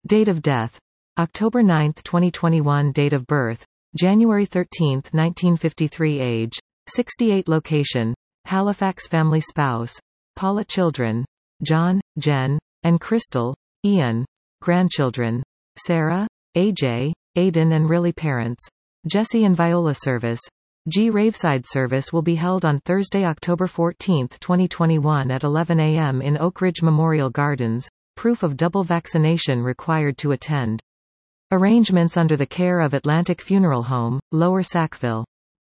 Date of death: October 9, 2021. Date of birth: January 13, 1953. Age: 68. Location: Halifax. Family: spouse: Paula. Children: John, Jen, and Crystal. Ian. Grandchildren: Sarah, AJ, Aiden and Riley. Parents: Jesse and Viola. Service: G. Raveside. Service will be held on Thursday, October 14, 2021 at 11 a.m. in Oak Ridge Memorial Gardens. Proof of double vaccination required to attend. Arrangements under the care of Atlantic Funeral Home, Lower Sackville.